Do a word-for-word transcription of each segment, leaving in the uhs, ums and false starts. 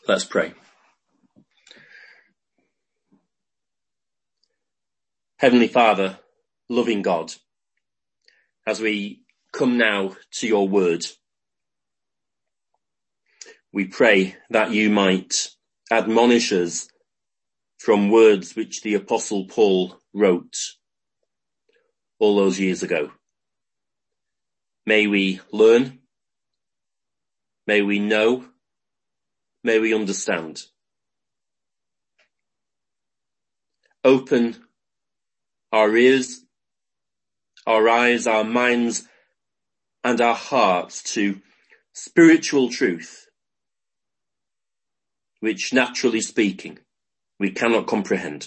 Let's pray. Heavenly Father, loving God, as we come now to your word, we pray that you might admonish us from words which the Apostle Paul wrote all those years ago. May we learn, may we know, may we understand. Open our ears, our eyes, our minds, and our hearts to spiritual truth, which, naturally speaking, we cannot comprehend.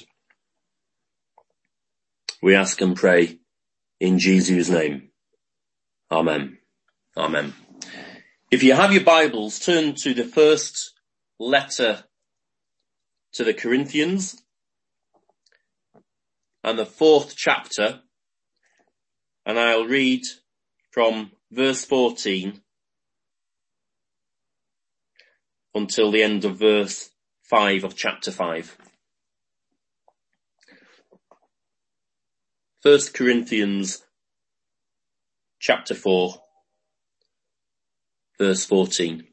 We ask and pray in Jesus' name. Amen. Amen. If you have your Bibles, turn to the first letter to the Corinthians and the fourth chapter, and I'll read from verse fourteen until the end of verse five of chapter five. First Corinthians chapter four, verse fourteen.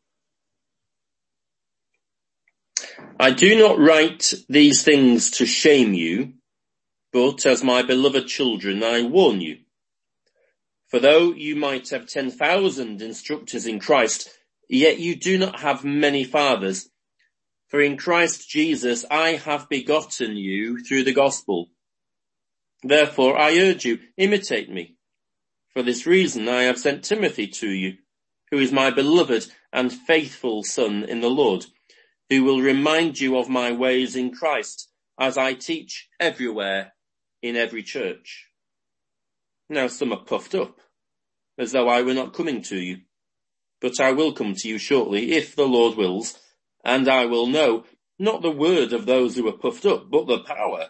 I do not write these things to shame you, but as my beloved children, I warn you. For though you might have ten thousand instructors in Christ, yet you do not have many fathers. For in Christ Jesus I have begotten you through the gospel. Therefore I urge you, imitate me. For this reason I have sent Timothy to you, who is my beloved and faithful son in the Lord, who will remind you of my ways in Christ, as I teach everywhere in every church. Now some are puffed up, as though I were not coming to you. But I will come to you shortly, if the Lord wills, and I will know, not the word of those who are puffed up, but the power.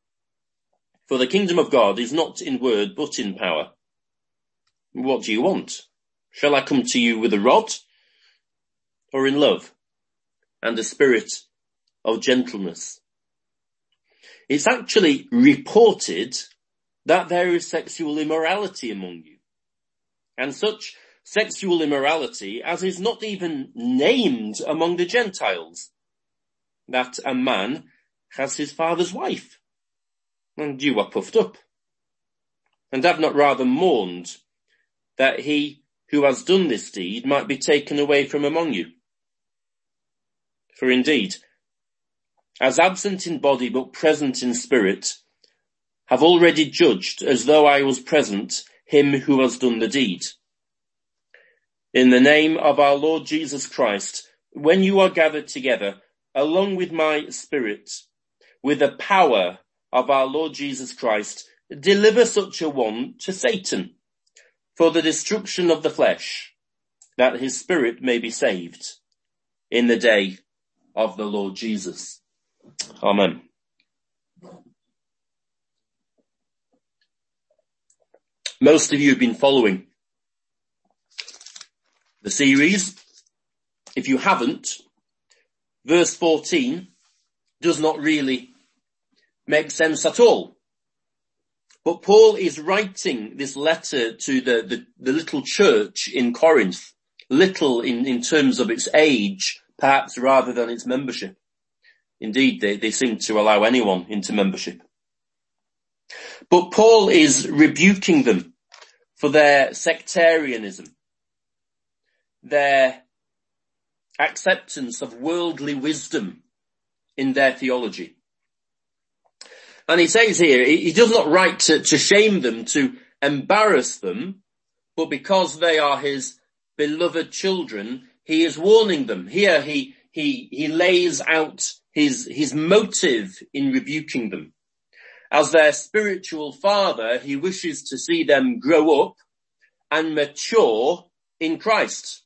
For the kingdom of God is not in word, but in power. What do you want? Shall I come to you with a rod, or in love, and a spirit of gentleness? It's actually reported that there is sexual immorality among you, and such sexual immorality as is not even named among the Gentiles, that a man has his father's wife, and you are puffed up, and have not rather mourned that he who has done this deed might be taken away from among you. For indeed, as absent in body but present in spirit, have already judged as though I was present him who has done the deed. In the name of our Lord Jesus Christ, when you are gathered together, along with my spirit, with the power of our Lord Jesus Christ, deliver such a one to Satan, for the destruction of the flesh, that his spirit may be saved in the day of the Lord Jesus. Amen. Most of you have been following the series. If you haven't, verse fourteen does not really make sense at all. But Paul is writing this letter to the, the, the little church in Corinth, little in, in terms of its age, perhaps rather than its membership. Indeed, they, they seem to allow anyone into membership. But Paul is rebuking them for their sectarianism, their acceptance of worldly wisdom in their theology. And he says here, he does not write to, to shame them, to embarrass them, but because they are his beloved children, he is warning them. Here he, he, he lays out his, his motive in rebuking them. As their spiritual father, he wishes to see them grow up and mature in Christ.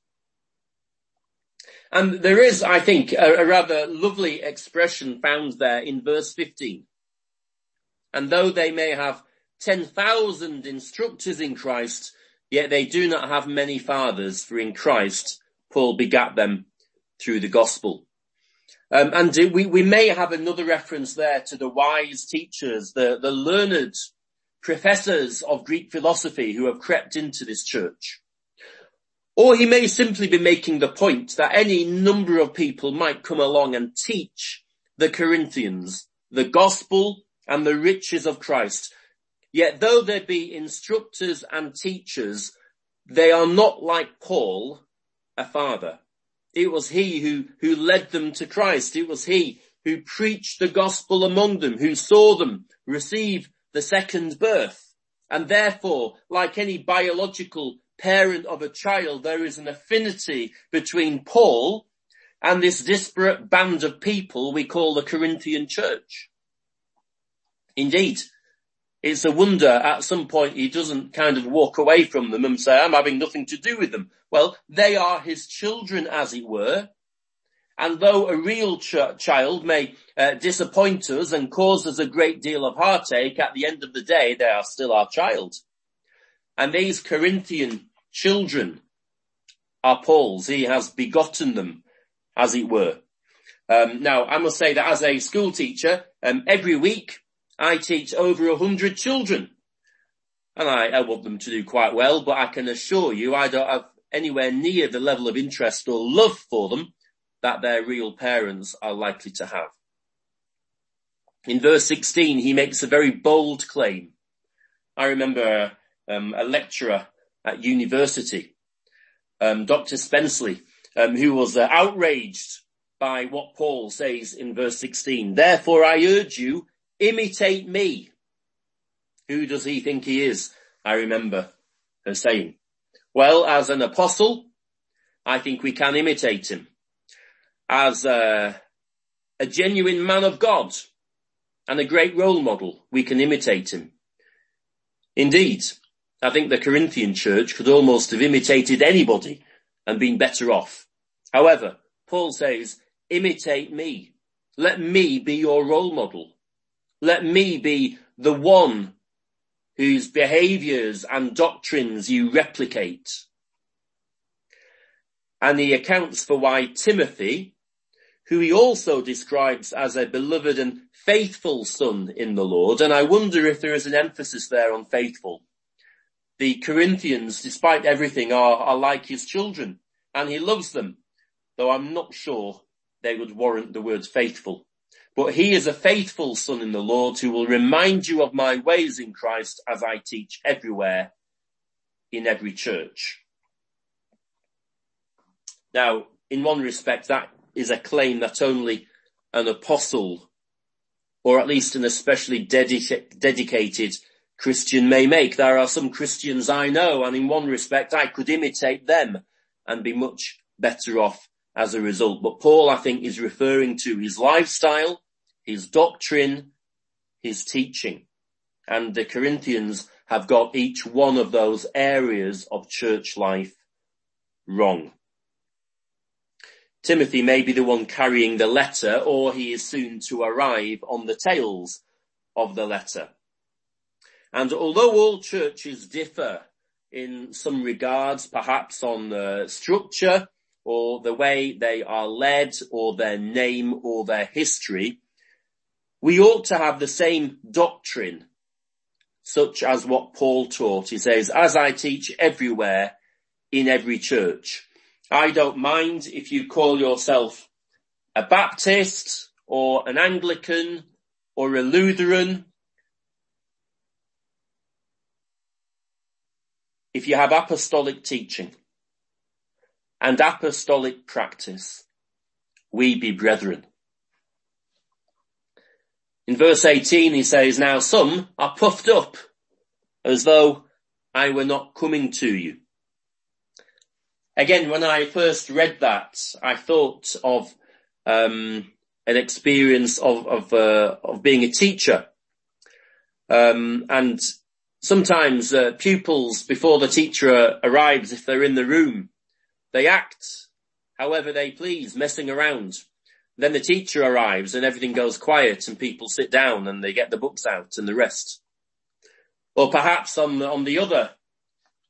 And there is, I think, a, a rather lovely expression found there in verse fifteen. And though they may have ten thousand instructors in Christ, yet they do not have many fathers, for in Christ Paul begat them through the gospel. Um, and we, we may have another reference there to the wise teachers, the, the learned professors of Greek philosophy who have crept into this church. Or he may simply be making the point that any number of people might come along and teach the Corinthians the gospel and the riches of Christ. Yet though there be instructors and teachers, they are not like Paul, a father. It was he who, who led them to Christ. It was he who preached the gospel among them, who saw them receive the second birth. And therefore, like any biological parent of a child, there is an affinity between Paul and this disparate band of people we call the Corinthian church. Indeed, it's a wonder at some point he doesn't kind of walk away from them and say, I'm having nothing to do with them. Well, they are his children, as it were. And though a real ch- child may uh, disappoint us and cause us a great deal of heartache, at the end of the day, they are still our child. And these Corinthian children are Paul's. He has begotten them, as it were. Um, now, I must say that as a school teacher, um, every week I teach over a hundred children. And I, I want them to do quite well, but I can assure you I don't have anywhere near the level of interest or love for them that their real parents are likely to have. In verse sixteen, he makes a very bold claim. I remember um, a lecturer at university, um, Doctor Spenceley, um, who was uh, outraged by what Paul says in verse sixteen. Therefore I urge you, imitate me. Who does he think he is? I remember her saying. Well, as an apostle, I think we can imitate him. As a, a genuine man of God and a great role model, we can imitate him. Indeed, I think the Corinthian church could almost have imitated anybody and been better off. However, Paul says, imitate me. Let me be your role model. Let me be the one whose behaviours and doctrines you replicate. And he accounts for why Timothy, who he also describes as a beloved and faithful son in the Lord, and I wonder if there is an emphasis there on faithful. The Corinthians, despite everything, are, are like his children, and he loves them, though I'm not sure they would warrant the word faithful. But he is a faithful son in the Lord who will remind you of my ways in Christ as I teach everywhere in every church. Now, in one respect, that is a claim that only an apostle, or at least an especially dedica- dedicated Christian may make. There are some Christians I know, and in one respect, I could imitate them and be much better off as a result. But Paul, I think, is referring to his lifestyle, his doctrine, his teaching. And the Corinthians have got each one of those areas of church life wrong. Timothy may be the one carrying the letter, or he is soon to arrive on the tails of the letter. And although all churches differ in some regards, perhaps on the structure or the way they are led or their name or their history, we ought to have the same doctrine, such as what Paul taught. He says, as I teach everywhere in every church. I don't mind if you call yourself a Baptist or an Anglican or a Lutheran. If you have apostolic teaching and apostolic practice, we be brethren. In verse eighteen, he says, now some are puffed up as though I were not coming to you. Again, when I first read that, I thought of um, an experience of of, uh, of being a teacher. Um, and sometimes uh, pupils, before the teacher arrives, if they're in the room, they act however they please, messing around. Then the teacher arrives and everything goes quiet and people sit down and they get the books out and the rest. Or perhaps on the, on the other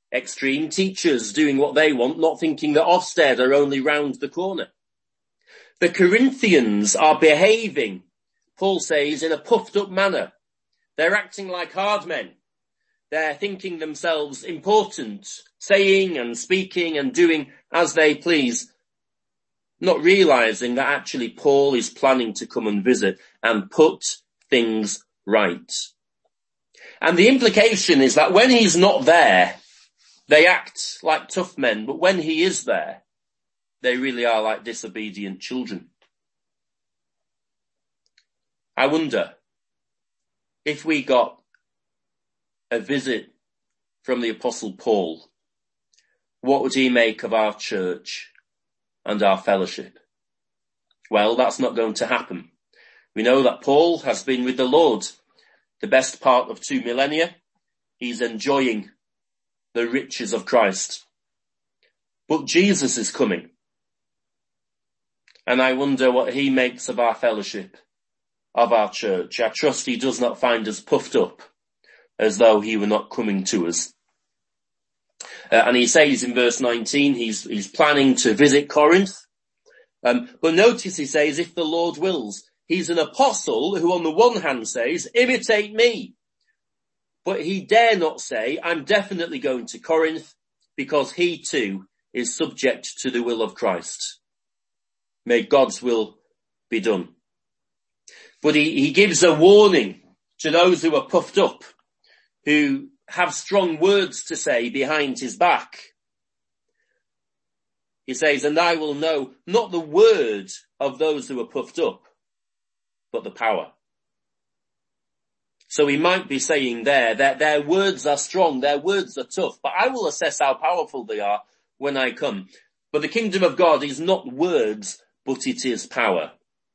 extreme, teachers doing what they want, not thinking that Ofsted are only round the corner. The Corinthians are behaving, Paul says, in a puffed up manner. They're acting like hard men. They're thinking themselves important, saying and speaking and doing as they please, not realizing that actually Paul is planning to come and visit and put things right. And the implication is that when he's not there, they act like tough men, but when he is there, they really are like disobedient children. I wonder if we got a visit from the Apostle Paul, what would he make of our church and our fellowship? Well, that's not going to happen. We know that Paul has been with the Lord the best part of two millennia. He's enjoying the riches of Christ. But Jesus is coming. And I wonder what he makes of our fellowship, of our church. I trust he does not find us puffed up as though he were not coming to us. Uh, and he says in verse nineteen, he's, he's planning to visit Corinth. Um, but notice he says, if the Lord wills. He's an apostle who on the one hand says, imitate me. But he dare not say, I'm definitely going to Corinth, because he too is subject to the will of Christ. May God's will be done. But he, he gives a warning to those who are puffed up, who have strong words to say behind his back. He says, and I will know not the word of those who are puffed up, but the power. So he might be saying there that their words are strong, their words are tough, but I will assess how powerful they are when I come. But the kingdom of God is not words, but it is power.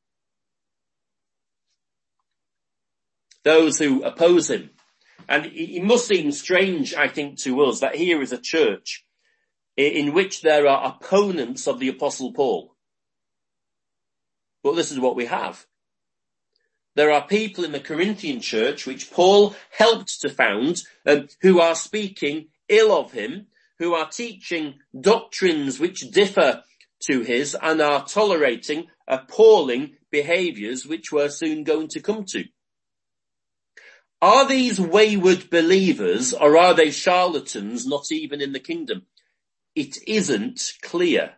Those who oppose him. And it must seem strange, I think, to us that here is a church in which there are opponents of the Apostle Paul. But this is what we have. There are people in the Corinthian church, which Paul helped to found, um, who are speaking ill of him, who are teaching doctrines which differ to his and are tolerating appalling behaviours which we're soon going to come to. Are these wayward believers, or are they charlatans not even in the kingdom? It isn't clear.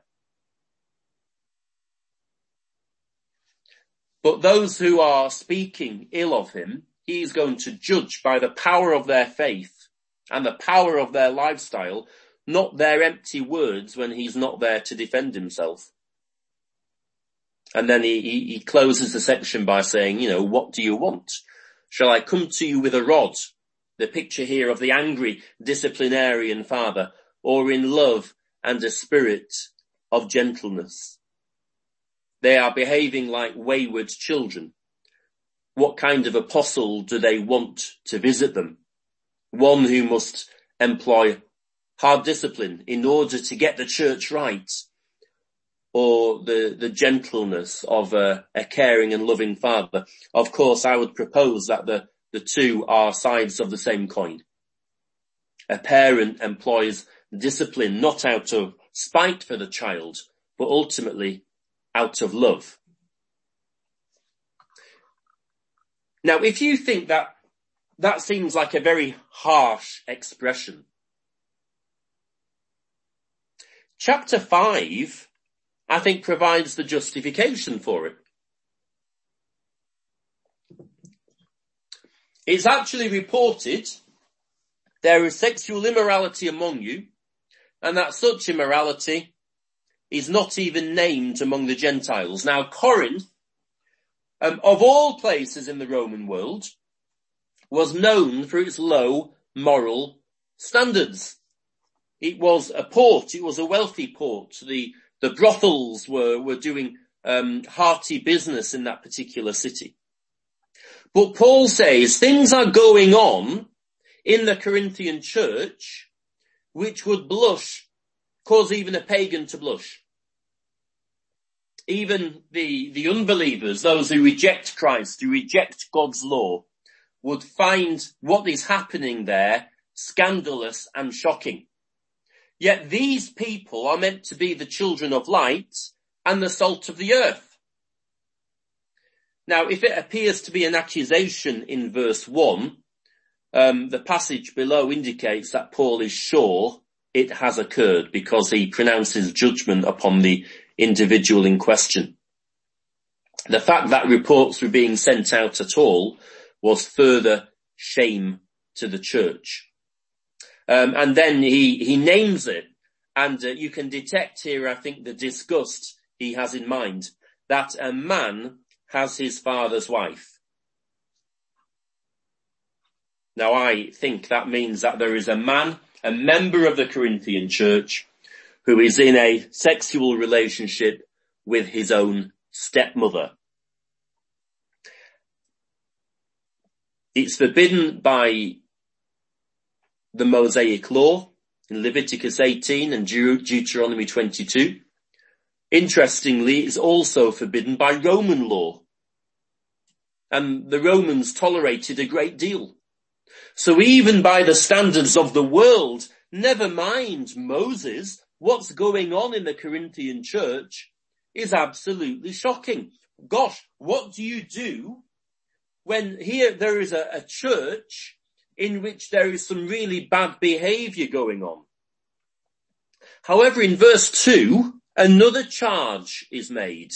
But those who are speaking ill of him, he is going to judge by the power of their faith and the power of their lifestyle, not their empty words when he's not there to defend himself. And then he, he, he closes the section by saying, you know, what do you want? Shall I come to you with a rod? The picture here of the angry disciplinarian father, or in love and a spirit of gentleness. They are behaving like wayward children. What kind of apostle do they want to visit them? One who must employ hard discipline in order to get the church right, or the, the gentleness of a, a caring and loving father? Of course, I would propose that the, the two are sides of the same coin. A parent employs discipline not out of spite for the child, but ultimately out of love. Now, if you think that that seems like a very harsh expression, chapter five, I think, provides the justification for it. It's actually reported there is sexual immorality among you, and that such immorality is not even named among the Gentiles. Now, Corinth, um, of all places in the Roman world, was known for its low moral standards. It was a port, it was a wealthy port. The, the brothels were, were doing um, hearty business in that particular city. But Paul says things are going on in the Corinthian church which would blush, cause even a pagan to blush. Even the, the unbelievers, those who reject Christ, who reject God's law, would find what is happening there scandalous and shocking. Yet these people are meant to be the children of light and the salt of the earth. Now, if it appears to be an accusation in verse one, um, the passage below indicates that Paul is sure it has occurred because he pronounces judgment upon the individual in question. The fact that reports were being sent out at all was further shame to the church. Um, and then he, he names it, and uh, you can detect here, I think, the disgust he has in mind, that a man has his father's wife. Now, I think that means that there is a man, a member of the Corinthian church, who is in a sexual relationship with his own stepmother. It's forbidden by the Mosaic law in Leviticus eighteen and Deut- Deuteronomy twenty-two. Interestingly, it's also forbidden by Roman law. And the Romans tolerated a great deal. So even by the standards of the world, never mind Moses, what's going on in the Corinthian church is absolutely shocking. Gosh, what do you do when here there is a, a church in which there is some really bad behaviour going on? However, in verse two, another charge is made.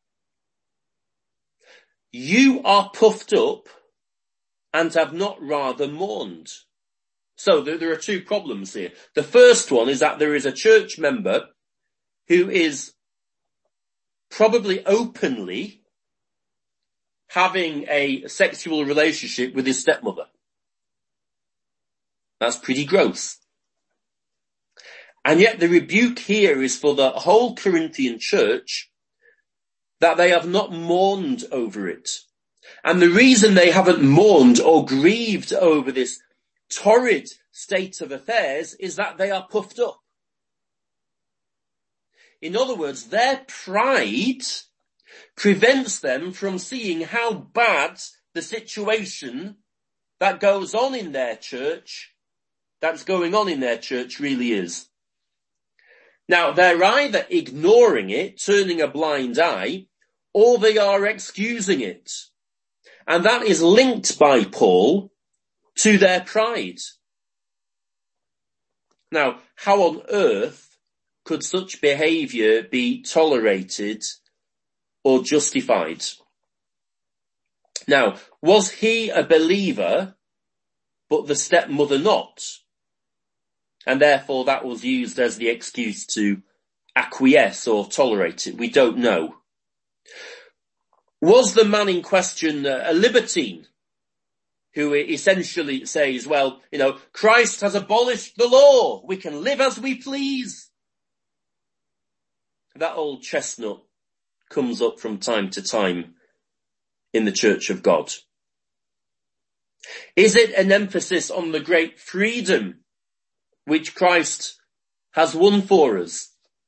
You are puffed up and have not rather mourned. So there, there are two problems here. The first one is that there is a church member who is probably openly having a sexual relationship with his stepmother. That's pretty gross. And yet the rebuke here is for the whole Corinthian church that they have not mourned over it. And the reason they haven't mourned or grieved over this torrid state of affairs is that they are puffed up. In other words, their pride prevents them from seeing how bad the situation that goes on in their church, that's going on in their church really is. Now, they're either ignoring it, turning a blind eye, or they are excusing it. And that is linked by Paul to their pride. Now, how on earth could such behaviour be tolerated or justified? Now, was he a believer, but the stepmother not? And therefore that was used as the excuse to acquiesce or tolerate it. We don't know. Was the man in question a libertine who essentially says, well, you know, Christ has abolished the law. We can live as we please. That old chestnut comes up from time to time in the Church of God. Is it an emphasis on the great freedom which Christ has won for us?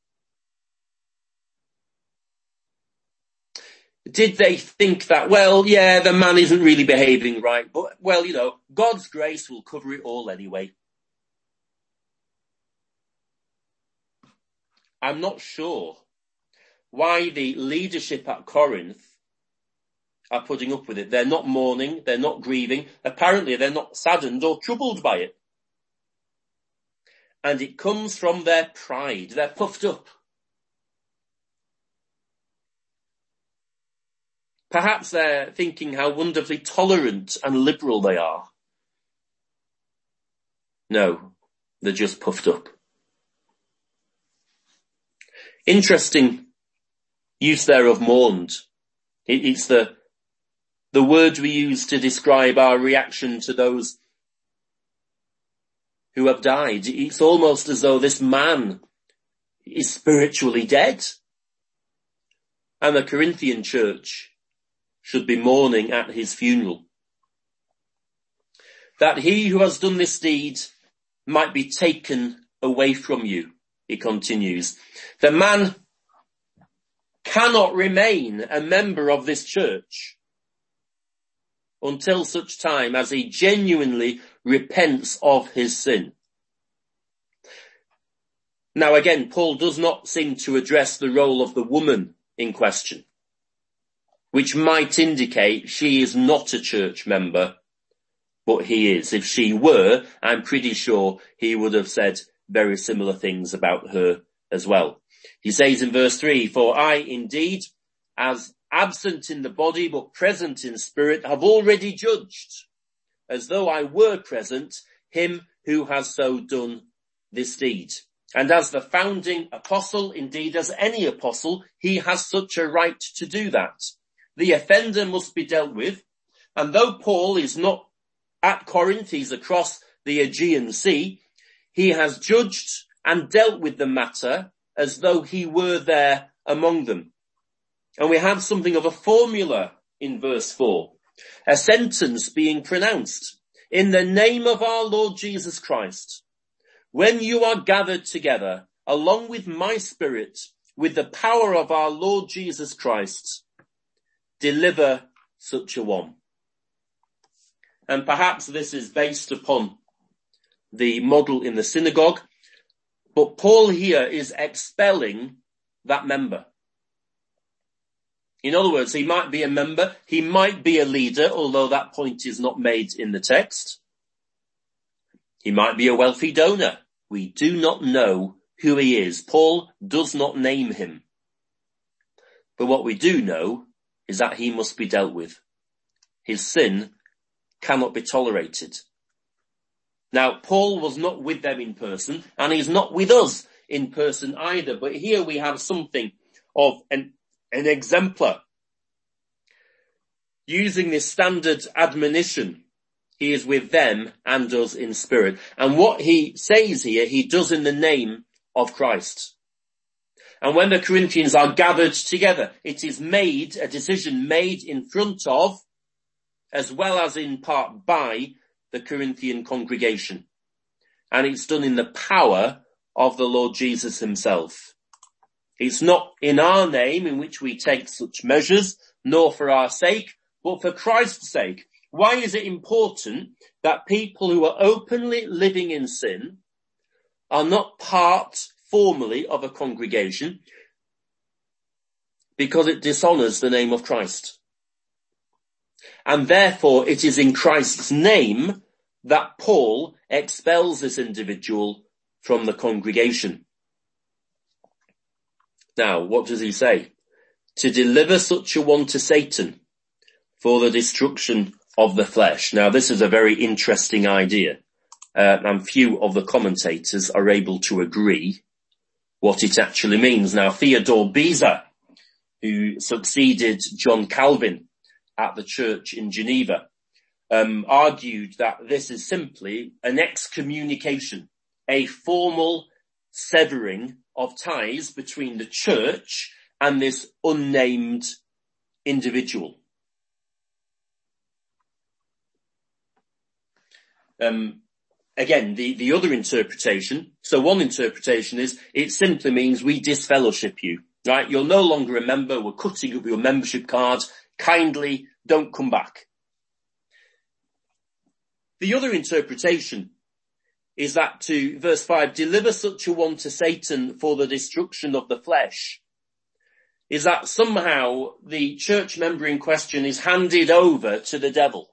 Did they think that, well, yeah, the man isn't really behaving right, but, well, you know, God's grace will cover it all anyway? I'm not sure why the leadership at Corinth are putting up with it. They're not mourning, they're not grieving. Apparently they're not saddened or troubled by it. And it comes from their pride. They're puffed up. Perhaps they're thinking how wonderfully tolerant and liberal they are. No, they're just puffed up. Interesting use there of mourned. It, it's the, the word we use to describe our reaction to those who have died. It's almost as though this man is spiritually dead. And the Corinthian church should be mourning at his funeral. That he who has done this deed might be taken away from you, he continues. The man cannot remain a member of this church until such time as he genuinely repents of his sin. Now again, Paul does not seem to address the role of the woman in question. which might indicate she is not a church member, but he is. If she were, I'm pretty sure he would have said very similar things about her as well. He says in verse three, for I indeed, as absent in the body but present in spirit, have already judged, as though I were present, him who has so done this deed. And as the founding apostle, indeed as any apostle, he has such a right to do that. The offender must be dealt with. And though Paul is not at Corinth, he's across the Aegean Sea, he has judged and dealt with the matter as though he were there among them. And we have something of a formula in verse four, a sentence being pronounced. In the name of our Lord Jesus Christ, when you are gathered together, along with my spirit, with the power of our Lord Jesus Christ, deliver such a one. And perhaps this is based upon the model in the synagogue, but Paul here is expelling that member. In other words, he might be a member, he might be a leader, although that point is not made in the text. He might be a wealthy donor. We do not know who he is. Paul does not name him. But what we do know is that he must be dealt with. His sin cannot be tolerated. Now, Paul was not with them in person, and he's not with us in person either. But here we have something of an, an exemplar. Using this standard admonition, he is with them and us in spirit. And what he says here, he does in the name of Christ. And when the Corinthians are gathered together, it is made, a decision made in front of, as well as in part by, the Corinthian congregation. And it's done in the power of the Lord Jesus himself. It's not in our name in which we take such measures, nor for our sake, but for Christ's sake. Why is it important that people who are openly living in sin are not part formally of a congregation? Because it dishonors the name of Christ. And therefore it is in Christ's name that Paul expels this individual from the congregation. Now, what does he say? To deliver such a one to Satan for the destruction of the flesh. Now, this is a very interesting idea, uh, and few of the commentators are able to agree what it actually means. Now, Theodore Beza, who succeeded John Calvin at the church in Geneva, um, argued that this is simply an excommunication, a formal severing of ties between the church and this unnamed individual. Um, again, the, the other interpretation, so one interpretation is it simply means we disfellowship you, right? You're no longer a member, we're cutting up your membership card, kindly don't come back. The other interpretation is that to verse five, deliver such a one to Satan for the destruction of the flesh, is that somehow the church member in question is handed over to the devil.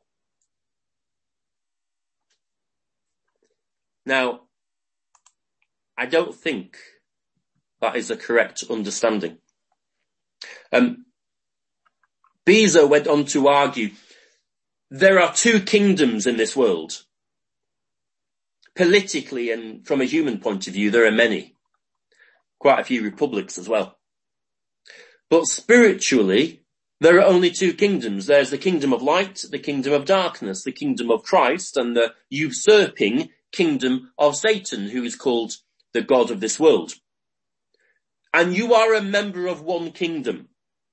Now, I don't think that is a correct understanding. Um, Beza went on to argue, there are two kingdoms in this world. Politically and from a human point of view, there are many. Quite a few republics as well. But spiritually, there are only two kingdoms. There's the kingdom of light, the kingdom of darkness, the kingdom of Christ, and the usurping kingdom of Satan, who is called the God of this world. And you are a member of one kingdom.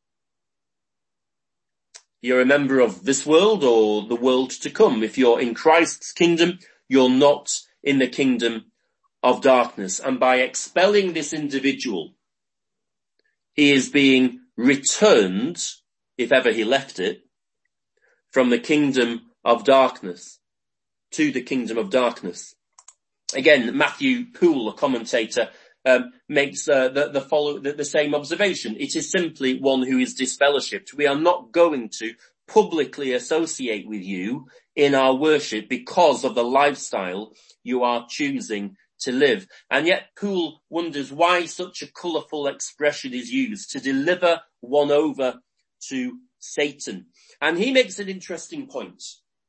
You're a member of this world or the world to come. If you're in Christ's kingdom, you're not in the kingdom of darkness. And by expelling this individual, he is being returned, if ever he left it, from the kingdom of darkness to the kingdom of darkness. Again, Matthew Poole, a commentator, um, makes uh, the, the, follow, the, the same observation. It is simply one who is disfellowshipped. We are not going to publicly associate with you in our worship because of the lifestyle you are choosing to live. And yet Poole wonders why such a colourful expression is used to deliver one over to Satan. And he makes an interesting point.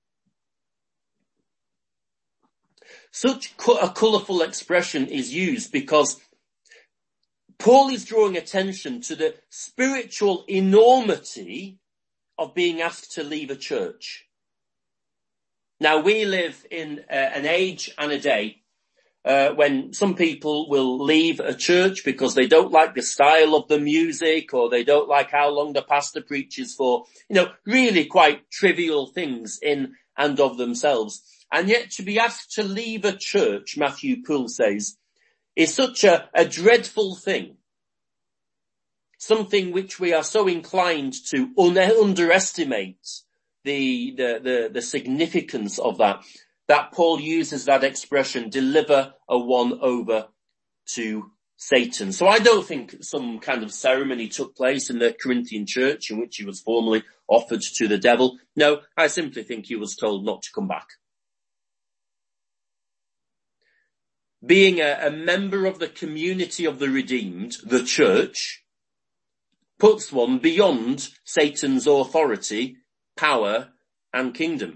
Such a colourful expression is used because Paul is drawing attention to the spiritual enormity of being asked to leave a church. Now, we live in uh, an age and a day uh, when some people will leave a church because they don't like the style of the music, or they don't like how long the pastor preaches for, you know, really quite trivial things in and of themselves. And yet to be asked to leave a church, Matthew Poole says, is such a, a dreadful thing. Something which we are so inclined to un- underestimate the, the, the, the significance of that, that Paul uses that expression, deliver a one over to Satan. So I don't think some kind of ceremony took place in the Corinthian church in which he was formally offered to the devil. No, I simply think he was told not to come back. Being a, a member of the community of the redeemed, the church, puts one beyond Satan's authority, power, and kingdom.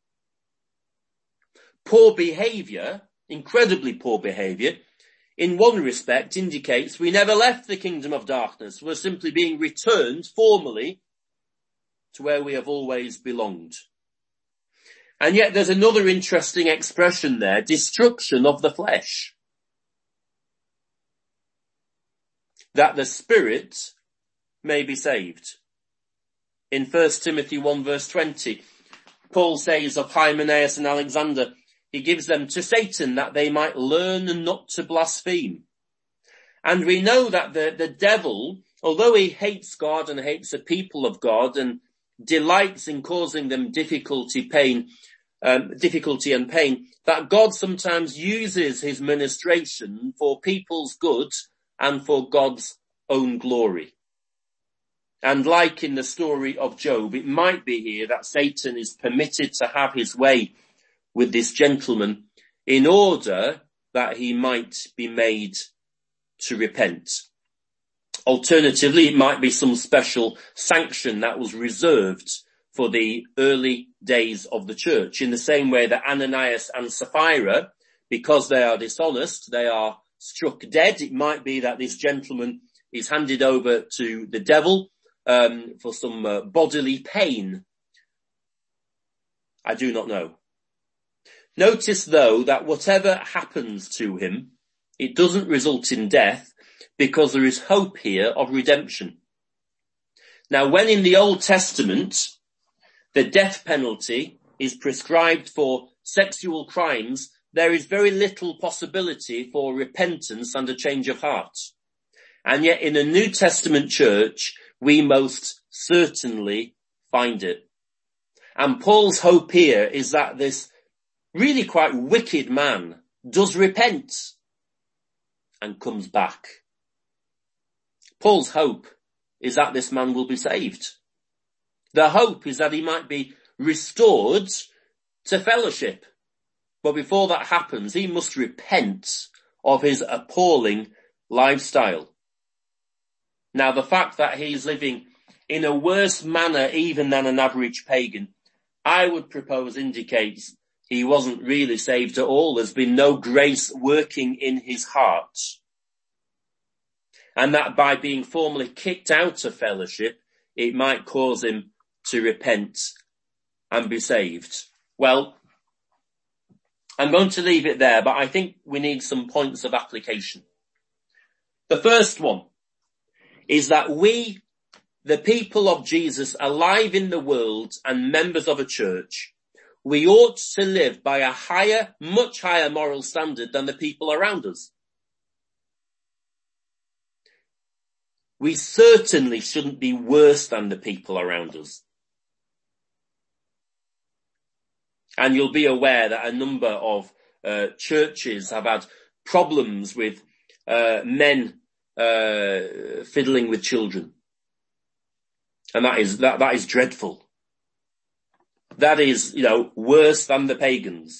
Poor behaviour, incredibly poor behaviour, in one respect indicates we never left the kingdom of darkness. We're simply being returned formally to where we have always belonged. And yet there's another interesting expression there, destruction of the flesh. That the spirit may be saved. In First Timothy one verse twenty, Paul says of Hymenaeus and Alexander, he gives them to Satan that they might learn not to blaspheme. And we know that the, the devil, although he hates God and hates the people of God and delights in causing them difficulty, pain, um, difficulty and pain, that God sometimes uses his ministration for people's good and for God's own glory. And like in the story of Job, it might be here that Satan is permitted to have his way with this gentleman in order that he might be made to repent. Alternatively, it might be some special sanction that was reserved for the early days of the church, in the same way that Ananias and Sapphira, because they are dishonest, they are struck dead. It might be that this gentleman is handed over to the devil um, for some uh, bodily pain. I do not know. Notice, though, that whatever happens to him, it doesn't result in death, because there is hope here of redemption. Now, when in the Old Testament, the death penalty is prescribed for sexual crimes, there is very little possibility for repentance and a change of heart. And yet in a New Testament church, we most certainly find it. And Paul's hope here is that this really quite wicked man does repent and comes back. Paul's hope is that this man will be saved. The hope is that he might be restored to fellowship. But before that happens, he must repent of his appalling lifestyle. Now, the fact that he's living in a worse manner even than an average pagan, I would propose indicates he wasn't really saved at all. There's been no grace working in his heart. And that by being formally kicked out of fellowship, it might cause him to repent and be saved. Well, I'm going to leave it there, but I think we need some points of application. The first one is that we, the people of Jesus, alive in the world and members of a church, we ought to live by a higher, much higher moral standard than the people around us. We certainly shouldn't be worse than the people around us. And you'll be aware that a number of uh, churches have had problems with uh, men uh, fiddling with children. And that is, that, that is dreadful. That is, you know, worse than the pagans.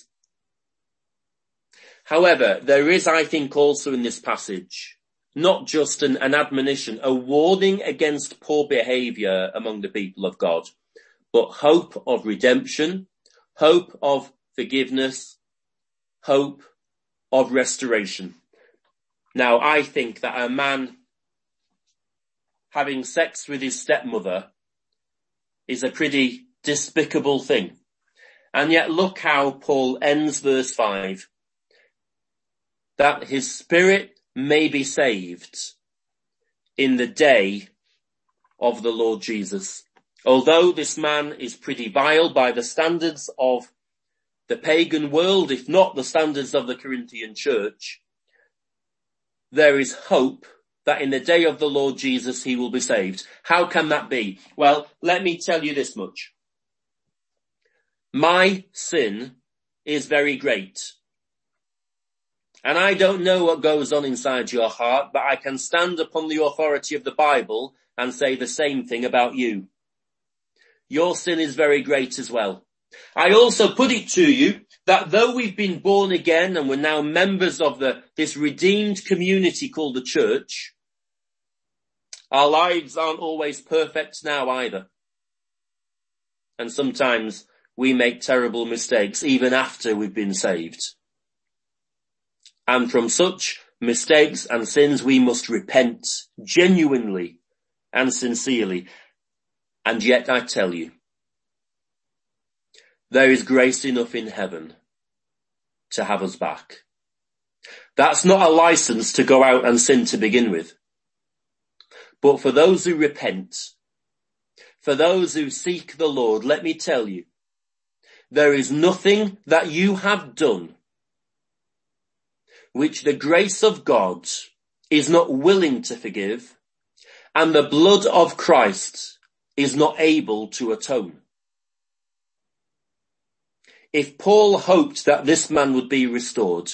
However, there is, I think, also in this passage, not just an, an admonition, a warning against poor behaviour among the people of God, but hope of redemption, hope of forgiveness, hope of restoration. Now, I think that a man having sex with his stepmother is a pretty despicable thing. And yet look how Paul ends verse five. That his spirit may be saved in the day of the Lord Jesus. Although this man is pretty vile by the standards of the pagan world, if not the standards of the Corinthian church, there is hope that in the day of the Lord Jesus he will be saved. How can that be? Well, let me tell you this much. My sin is very great. And I don't know what goes on inside your heart, but I can stand upon the authority of the Bible and say the same thing about you. Your sin is very great as well. I also put it to you that though we've been born again and we're now members of the this redeemed community called the church, our lives aren't always perfect now either. And sometimes we make terrible mistakes even after we've been saved. And from such mistakes and sins we must repent genuinely and sincerely. And yet I tell you, there is grace enough in heaven to have us back. That's not a license to go out and sin to begin with. But for those who repent, for those who seek the Lord, let me tell you, there is nothing that you have done which the grace of God is not willing to forgive, and the blood of Christ is not able to atone. If Paul hoped that this man would be restored,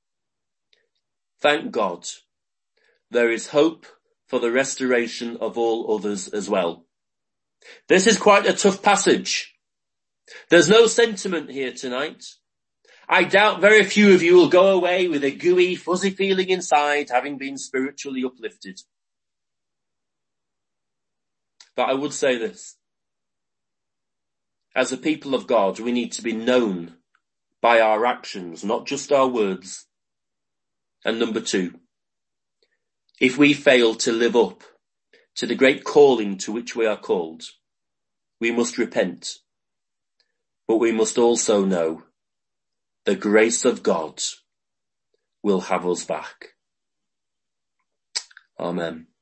thank God, there is hope for the restoration of all others as well. This is quite a tough passage. There's no sentiment here tonight. I doubt very few of you will go away with a gooey, fuzzy feeling inside, having been spiritually uplifted. But I would say this. As a people of God, we need to be known by our actions, not just our words. And number two, if we fail to live up to the great calling to which we are called, we must repent. But we must also know the grace of God will have us back. Amen.